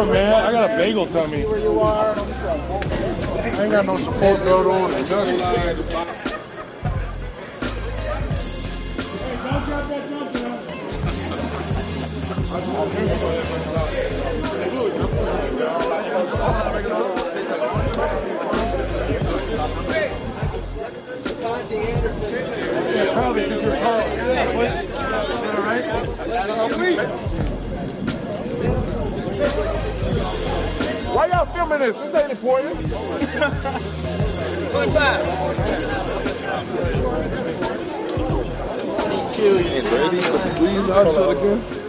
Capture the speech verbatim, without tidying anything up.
on, man. I got a bagel tummy. Where you are. I ain't got no support belt on or nothing. Probably because you're tall. Is that all right? Why y'all filming this? This ain't important. twenty-five. Kill you, Brady. Put the sleeves out so again.